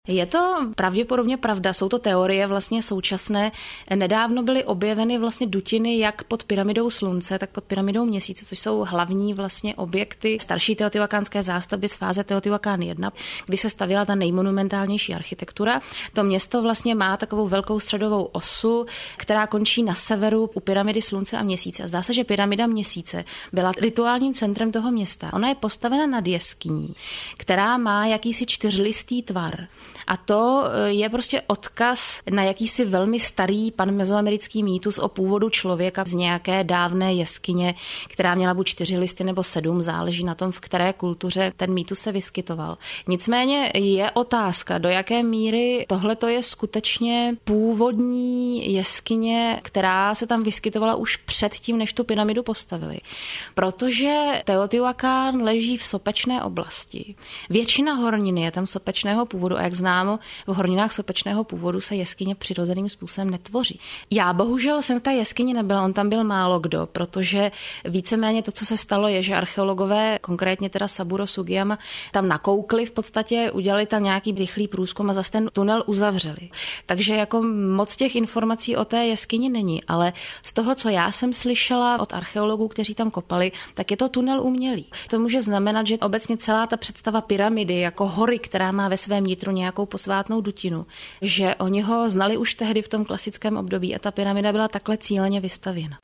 Je to pravděpodobně pravda, jsou to teorie vlastně současné. Nedávno byly objeveny vlastně dutiny jak pod pyramidou Slunce, tak pod pyramidou Měsíce, což jsou hlavní vlastně objekty starší teotihuacánské zástavby z fáze Teotihuacán 1, kdy se stavěla ta nejmonumentálnější architektura. To město vlastně má takovou velkou středovou osu, která končí na severu u pyramidy Slunce a Měsíce. A zdá se, že pyramida Měsíce byla rituálním centrem toho města. Ona je postavena nad jeskyní, která má jakýsi čtyřlistý tvar. A to je prostě odkaz na jakýsi velmi starý panmezoamerický mýtus o původu člověka z nějaké dávné jeskyně, která měla buď 4 listy nebo 7, záleží na tom, v které kultuře ten mýtus se vyskytoval. Nicméně je otázka, do jaké míry tohleto je skutečně původní jeskyně, která se tam vyskytovala už předtím, než tu pyramidu postavili. Protože Teotihuacán leží v sopečné oblasti. Většina horniny je tam sopečného původu a jak známo, v horninách sopečného původu se jeskyně přirozeným způsobem netvoří. Já bohužel jsem v té jeskyni nebyla, on tam byl málo kdo, protože víceméně to, co se stalo, je, že archeologové, konkrétně teda Saburo Sugiyama, tam nakoukli v podstatě, udělali tam nějaký rychlý průzkum a zase ten tunel uzavřeli. Takže jako moc těch informací o té jeskyni není, ale z toho, co já jsem slyšela od archeologů, kteří tam kopali, tak je to tunel umělý. To může znamenat, že obecně celá ta představa pyramidy jako hory, která má ve svém nitru nějakou posvátnou dutinu, že oni ho znali už tehdy v tom klasickém období a ta pyramida byla takhle cíleně vystavěna.